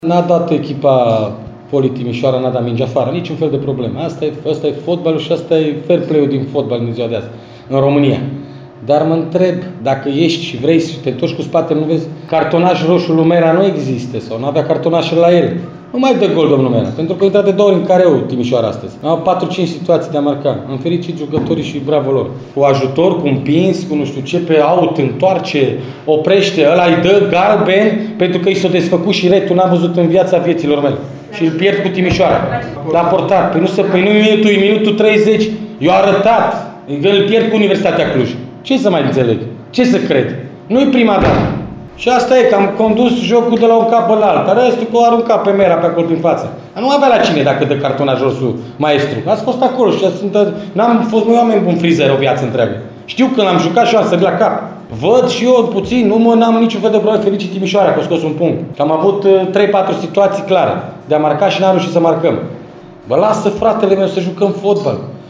N-a dat echipa Poli Timișoara, n-a dat mingea afară, niciun fel de problemă. Asta e fotbalul și asta e fair play-ul din fotbal în ziua de azi, în România. Dar mă întreb, dacă ești și vrei să te întorci cu spatele, nu vezi, cartonaj roșu lui Mera nu există sau nu avea cartonaș la el. Nu mai dă gol domnul Mera, pentru că a intrat de 2 ori în careu Timișoara astăzi. Au 4-5 situații de a marca. Am fericit jucătorii și bravo lor. Cu ajutor, cu împins, cu nu știu ce, pe aut, întoarce, oprește, ăla îi dă galben pentru că i s-a desfăcut și retul n-am văzut în viața vieților mele. Și îl pierd cu Timișoara. La portar. Păi nu e minutul 30. Eu arătat. Îl pierd cu Universitatea Cluj. Ce să mai înțeleg? Ce să cred? Nu e prima dată. Și asta e, că am condus jocul de la un cap la alta. Restul că o arunca pe Mera pe acolo prin față. Nu avea la cine dacă dă cartonaj roșu maestru. Ați fost acolo și n-am fost noi oameni bun frizer o viață întreagă. Știu că l-am jucat și eu am sărit la cap. Văd și eu puțin, n-am niciun fel de problemă, fericit Timișoara că a scos un punct. Că am avut 3-4 situații clare de a marca și n-am reușit să marcăm. Bă, lasă fratele meu să jucăm fotbal.